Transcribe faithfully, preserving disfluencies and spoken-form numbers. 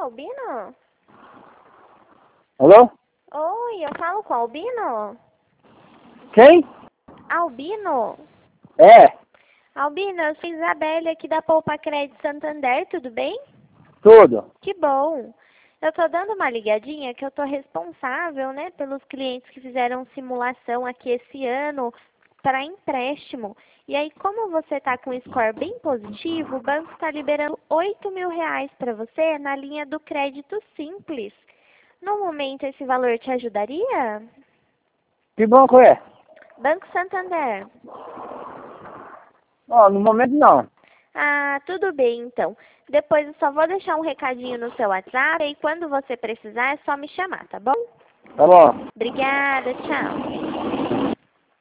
Albino? Alô? Oi, eu falo com Albino? Quem? Albino? É, Albino, eu sou Isabelle aqui da Poupa Crédito Santander, tudo bem? tudo. Que bom. Eu tô dando uma ligadinha que eu tô responsável, né, pelos clientes que fizeram simulação aqui esse ano para empréstimo. E aí, como você tá com um score bem positivo, o banco está liberando oito mil reais para você na linha do crédito simples. No momento, esse valor te ajudaria? Que banco é? Banco Santander. Ó, no momento não. Ah, tudo bem então. Depois eu só vou deixar um recadinho no seu WhatsApp e quando você precisar é só me chamar, tá bom? Tá bom. Obrigada, tchau.